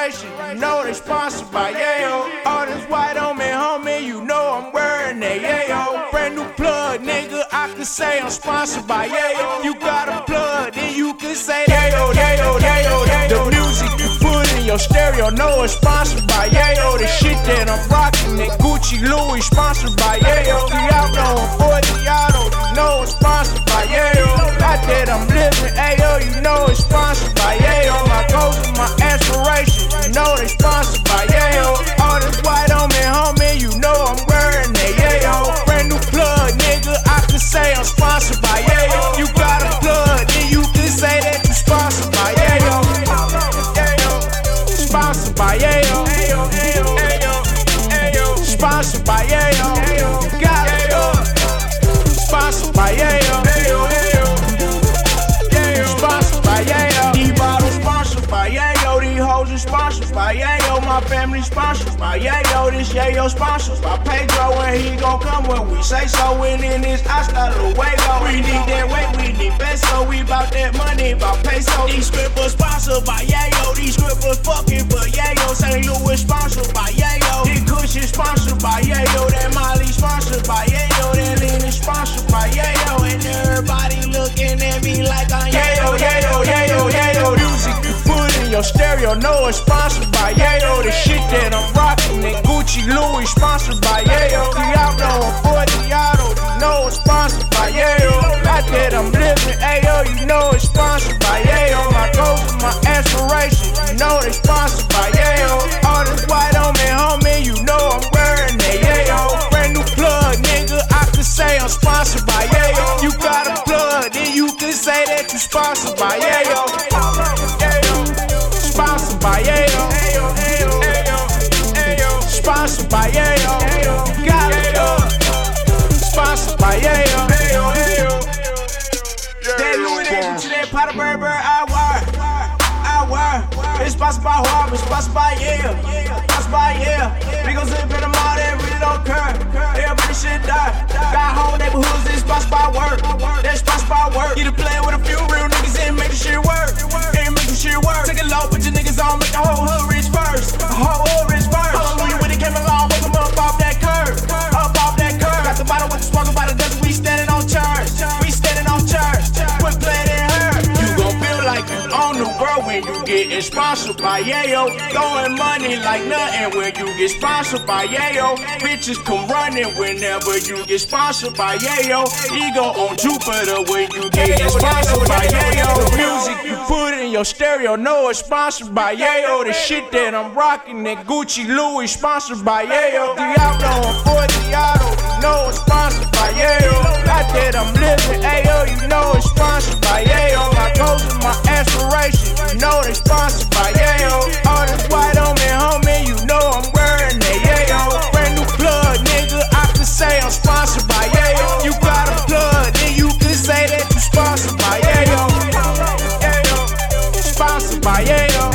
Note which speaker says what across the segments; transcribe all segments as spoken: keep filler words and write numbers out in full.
Speaker 1: aspiration, you know they sponsored by Yayo. All this white on me, homie, you know I'm wearing that Yayo. Brand new plug, nigga, I can say I'm sponsored by Yayo. You got a plug, then you can say Yayo, Yayo, Yayo, Yayo. The music you put in your stereo, know it's sponsored by Yayo. The shit that I'm rocking, that Gucci Louis, sponsored by Yayo. The outlaw and Fortiato, you know it's sponsored by Yayo. Out that I'm living, Ayo, you know it's sponsored by Yayo. My goals and my aspirations, you know they sponsored by Yayo. All this white on me, homie, you know I'm wearing that Yayo. Brand new plug, nigga, I can say I'm sponsored by Yayo. You got a plug, then you can say that you sponsored by Yayo. Sponsored by Yayo. Sponsored by Yayo. Got it. Sponsored by Yayo. Sponsored by Yayo. These bottles sponsored by Yayo. These hoes are sponsored by Yayo. My family sponsored by Yayo. This Yayo sponsored by Pedro, and he gon' come when we say so. And in this hasta luego. We need that weight, we need peso. We bout that money, bout peso. These strippers sponsored by Yayo. These strippers fucking for Yayo. Saint Louis sponsored by Yayo. This Kush is sponsored by Yayo. That Molly sponsored by Yayo. That Lean is sponsored by Yayo. And everybody looking at me like I'm Yayo, Yayo, Yayo, Yayo. Music you put in your stereo, know it's sponsored by Yayo. The shit that I'm rocking, that Gucci Louis, sponsored by Yayo. The outlaw and Fortiato, you know it's sponsored by Yayo. Out that I'm living, Ayo, you know it's sponsored by Yayo. My goals and my aspirations, you know they sponsored by Yayo. All this white on me, homie, you know I'm wearing that Yayo. Brand new plug, nigga, I can say I'm sponsored by Yayo. You got a plug, then you can say that you sponsored by Yayo. Sponsored by Yayo. Sponsored by Yayo. Got it. Sponsored by Yayo. That Louis that to that Potter Bird Bird, I wear. I wear. It's sponsored by Harvard, it's sponsored by Yayo. Sponsored by Yayo. We gon' zip in them all, they really don't care. Everybody shit die. Got whole neighborhoods, it's sponsored by work. That's sponsored by work. Get a plan with a few real niggas and make the shit work. And make the shit work. Take a low, put your niggas on, make the whole hood rich first. The whole hood rich first. Hallelujah, when it came along, wake them up off that curb. Up off that curb. Got the bottle with the smoke about a dozen, we standing on charge. We standing on charge. Quit playing in her. You gon' feel like you own the world when you getting sponsored by Yayo. Throwing money like nothing when you get sponsored by Yayo. Bitches come running whenever you get sponsored by Yayo. Ego on Jupiter when you getting sponsored by Yayo. The music you put in your stereo, know it's sponsored by Yayo. The shit that I'm rocking, that Gucci Louis, sponsored by Yayo. The outlaw and Fortiato, you know it's sponsored by Yayo. Out that I'm living, Ayo, you know it's sponsored by Yayo. My goals and my aspirations, you know they sponsored by Yayo. All this white on me, homie, you know I'm wearing that Yayo. Brand new plug, nigga, I can say I'm sponsored by Yayo. You got a plug, then you can say that you sponsored by Yayo. Sponsored by Yayo.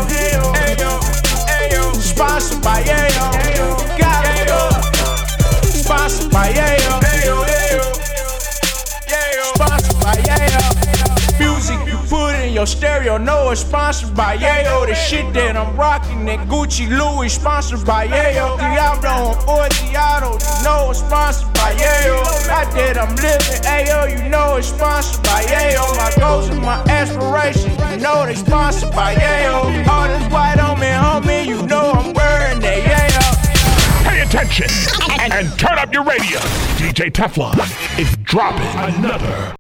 Speaker 1: Sponsored by Yayo. Got it. Sponsored by Yayo. Sponsored by Yayo. Music you put in your stereo, know it's sponsored by Yayo. The shit that I'm rocking, that Gucci Louis, sponsored by Yayo. The outlaw and Fortiato, you know it's sponsored by Yayo. Out that I'm living, Ayo, you know it's sponsored by Yayo. My goals and my aspirations, you know they sponsored by Yayo. All this white on me, homie, you know I'm wearing that Yayo.
Speaker 2: Pay attention and turn up your radio. D J Teflon is dropping another